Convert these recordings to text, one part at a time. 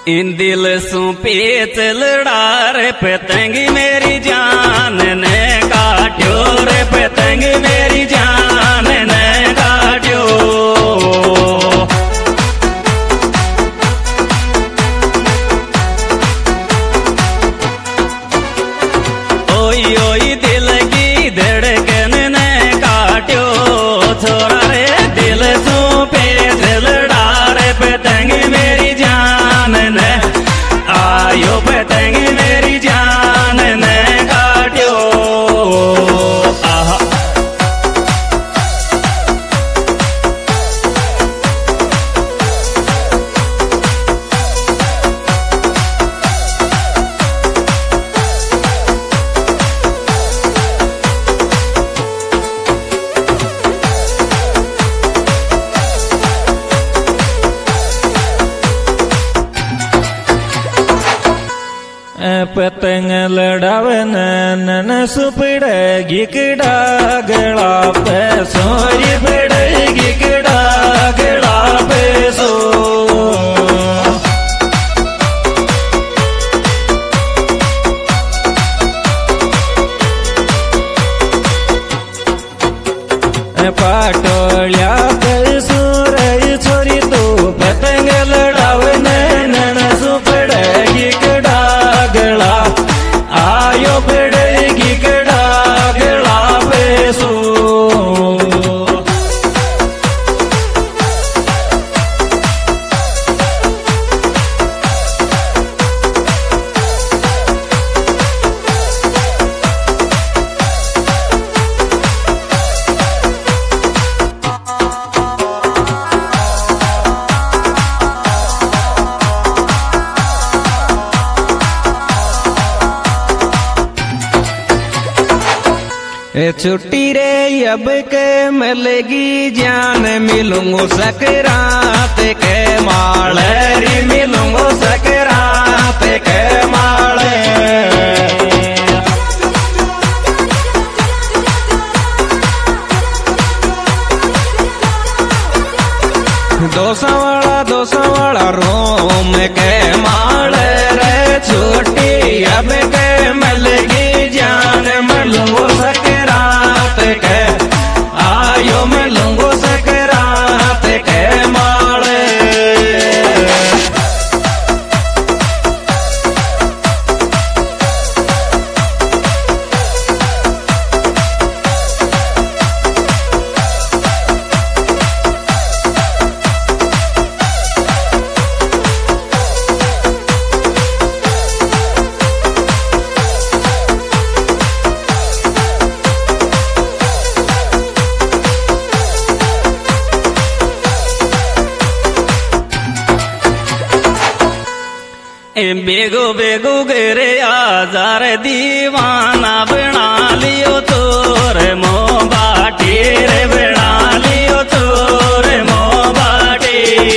इन दिल सु पेच लड़ा रे पतंगी मेरी जान ने काट्यो रे पतंगी मेरी जान ने काट्यो। ओई ओई दिल की धड़कन ने काट्यो छोरा रे दिल सु पेच लड़ा रे पतंगी मेरी जान ने आयो पतंगी मेरी जान ने काट्यो। आहा पतंग लड़ावन नन सुपड़गी किड़ा गड़ा पे सोरी पड़ेगी किड़ा गड़ा पे सो। पाटोलिया पे सूरज छोरी तो पतंग लड़ावन नन सुपड़गी किड़ा गड़ा आयो पड़ेगी किड़ा गड़ा पे सो। छुट्टी रे अब के मिलेगी जान मिलूंगो सकरात के माले रे मिलूंगो सकरात के माले। दोसा वाला रोम के माले रे छुट्टी अब के मिलेगी जान मिलूंगो सकरात के आयो मिलूंगो सकरात के माले। बेगो बेगो गेरे आजार दीवाना बना लियो तोर मो बाटी रे बना लियो तोर मो बाटी।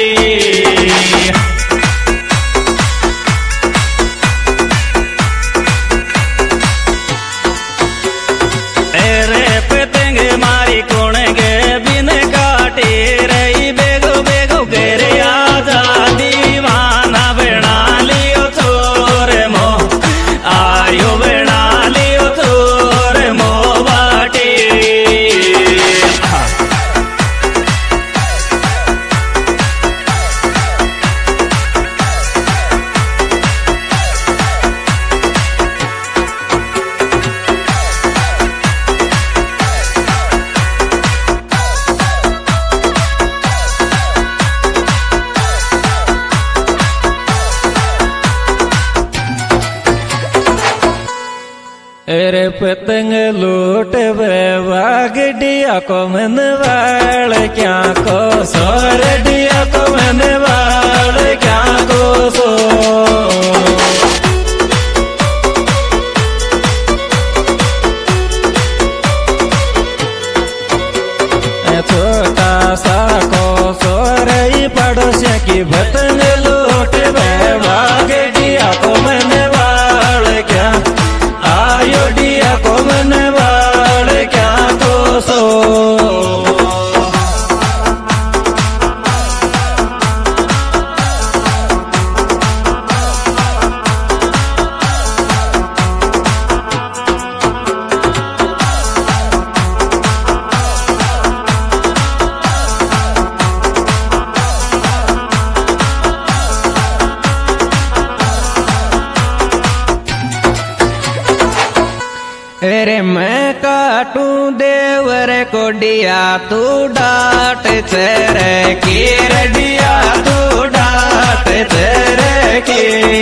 रे पतंग मारी कोण गे बिन काटे रही बेगो बेगो गेरे आजा दीवाना बना रे पतंग लूट वागडिया को मन वाल क्या को सोरडिया को मन वाल क्या को सो। छोटा सा को सोरई पड़ोसिया की पतंग लूट वागडिया को मन वाल क्या आयो डिया को मन वाल क्या को सो। रे मैं काटू देवर कोडिया तू डाट चेरे की रडिया तू डाट चेरे की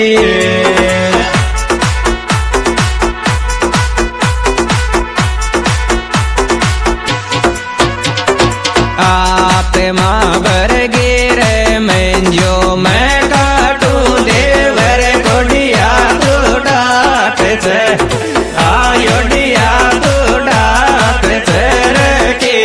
आते माबर गिरे मंजो मैं काटू देवर कोडिया तू डाट से आयो डिया तू डाट से की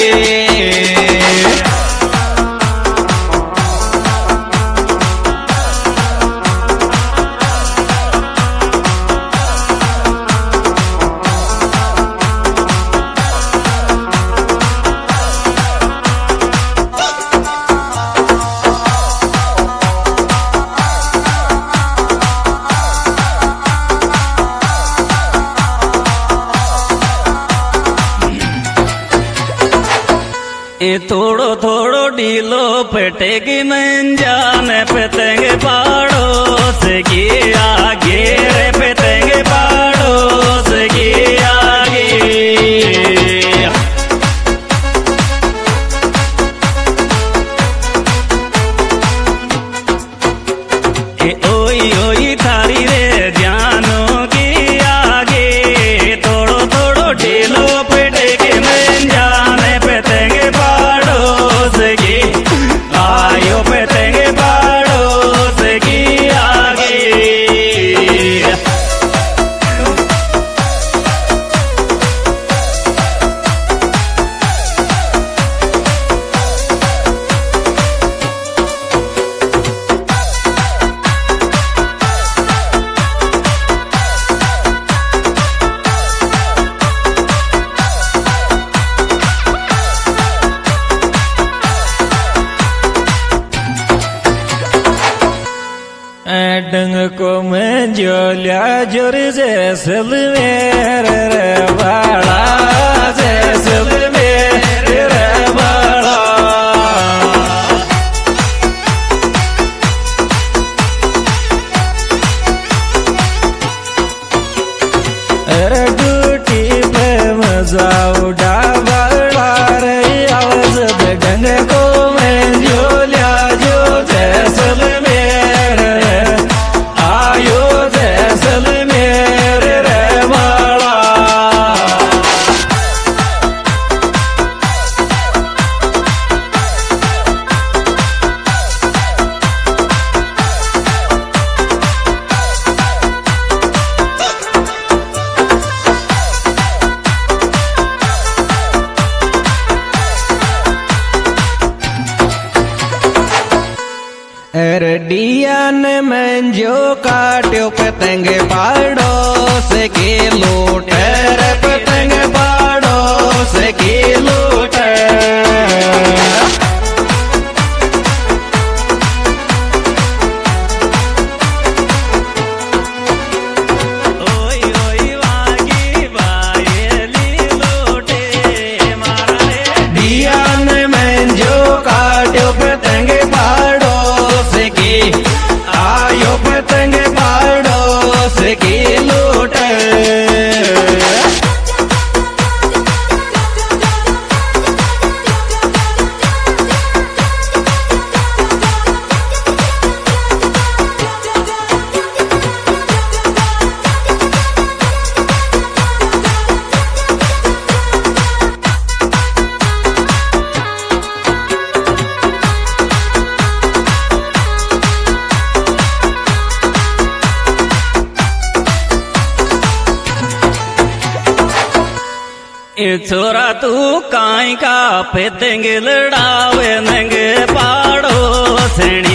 थोड़ो थोड़ो ढीलो पेटेगी नंजाने पेतेंगे पड़ोस की आगे रे पेतेंगे पड़ोस की आगे ओई ओई थारी रे जानो की आगे थोड़ो थोड़ो ढीलो पेटेगी नंजाने पेतेंगे आयो पेतेंगे पड़ोस की आगे डंग को मैं जो लिया जोर जैसल मेरे रे बाड़ा जैसल मेरे रे बाड़ा अरे ड्यूटी पे मजा उड़ा बाड़ा रे आवाज डंग को मैं जो लिया जो जैसल मेरे आयो जैसल मेरे रे बाड़ा रडिया ने मैं जो काट्यो पतंगे पड़ोस की लूट रे पतंगे पड़ोस की लूट ओई ओई वागी बायली लूटे मारा रे दिया ने मैं जो काट्यो पतंगे पड़ोस की आयो पतंगे पड़ोस की लूट छोरा तू काई का पेतेंगे लड़ावे नंगे पाड़ो सेनी